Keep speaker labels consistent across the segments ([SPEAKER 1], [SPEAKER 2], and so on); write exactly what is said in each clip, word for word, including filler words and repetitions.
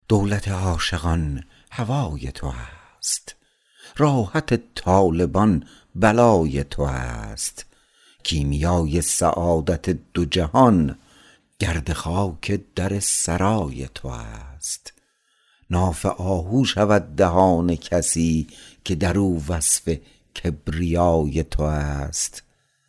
[SPEAKER 1] دولت عاشقان هوای تو است، راحت طالبان بلای تو است. کیمیای سعادت دو جهان، گرد خاک در سرای تو است. ناف آهو شود دهان کسی، که در او وصف کبریای تو است.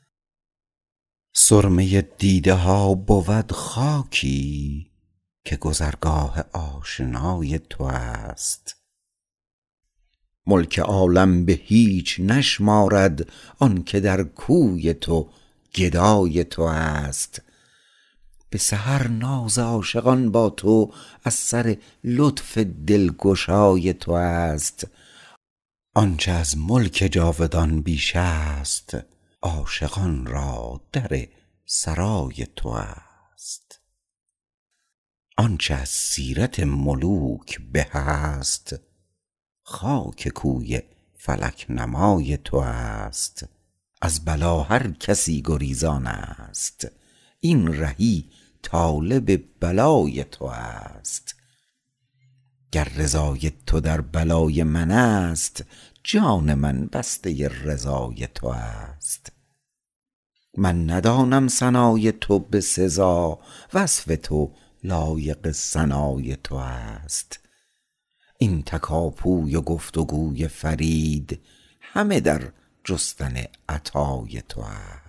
[SPEAKER 1] سرمه دیده ها بود خاکی، که گذرگاه آشنای تو است. ملک عالم به هیچ نشمارد، آن که در کوی تو گدای تو است. به سحر ناز عاشقان با تو، از سر لطف دلگشای تو است. آنچه از ملک جاودان بیش است، عاشقان را در سرای تو است. آنچه از سیرت ملوک به است، خاک کوی فلک نمای تو است. از بلا هر کسی گریزان است، این رهی طالب بلای تو است. گر رضای تو در بلای من است، جان من بسته رضای تو است. من ندانم ثنای تو به سزا، وصف تو لایق ثنای تو است. این تکاپوی و گفت و گوی فرید، همه در جستن عطای تو است.